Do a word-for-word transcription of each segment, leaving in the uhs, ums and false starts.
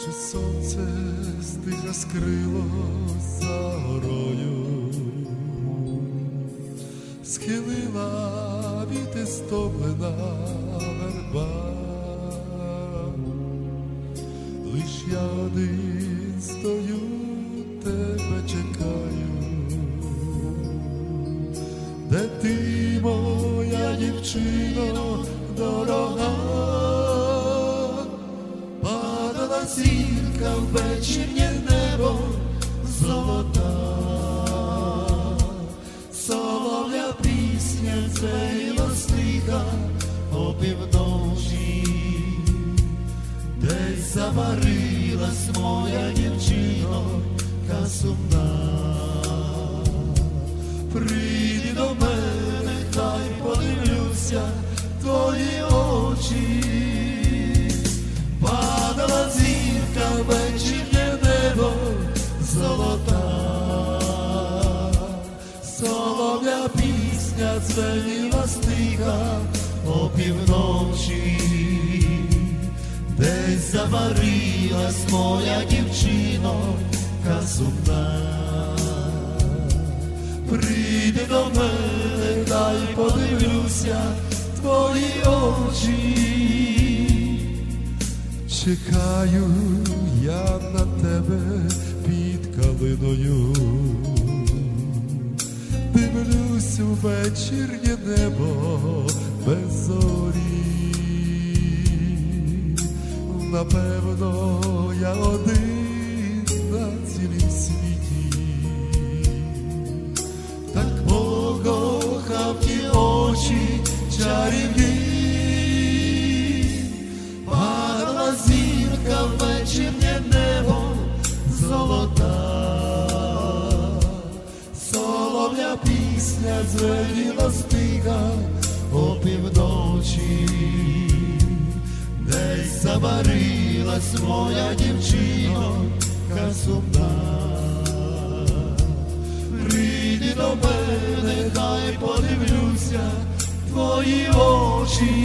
Чи сонце стиха скрилось за горою, схилила віти стомлена верба, лиш я один стою, тебе чекаю. Де ти, моя дівчино дорога? Падала зірка в вечірнє небо золота, солов'я пісня дзвеніла стиха опівночі. Десь заварилась моя дівчинонька сумна. Прийди до мене, хай подивлюся твої очі. Падала зірка в вечірнє небо золота, солов'я пісня дзвеніла стиха опівночі. Десь заварилась моя дівчинонька сумна. Прийди до мене, дай подивлюся твої очі. Чекаю я на тебе під калиною, дивлюсь у вечірнє небо без зорі. Напевно, я один на цілім світі, так покохав ті очі чарівні. Падала зірка в вечірнє небо золота, солов'я пісня дзвеніла стиха опівночі. Десь заварилась моя дівчинонька сумна. Прийди до мене, хай подивлюся твої очі.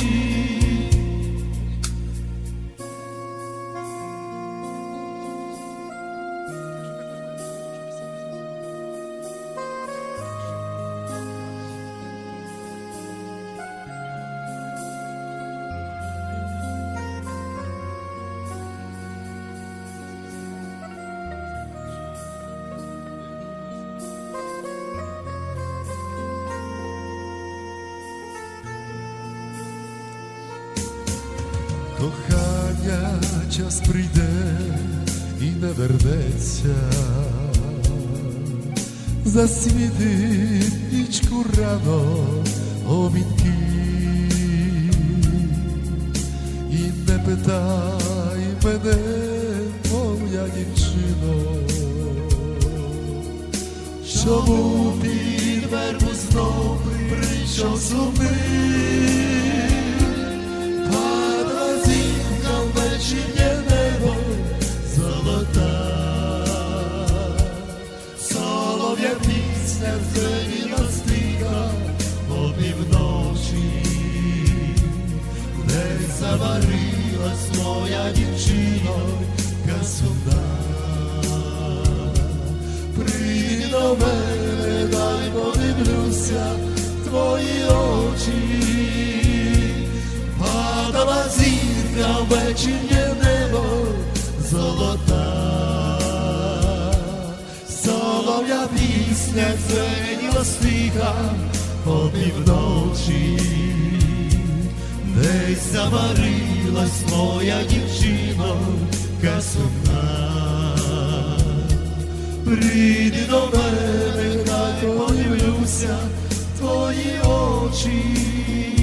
Кохання час прийде і не вернеться, засвітить нічку рано обінки. І не питай мене, моя дівчино, чому під вербу знов прийшов сумний. Вечірнє небо золота, солов'я пісня дзвеніла стиха опівночі. Десь заварилась моя дівчинонька сумна. Прийди до мене, дай подивлюся твої очі. Падала зірка в вечірнє небо золота, солов'я пісня дзвеніла стиха опівночі. Десь заварилась моя дівчинонька сумна. Прийди до мене, хай подивлюся твої очі.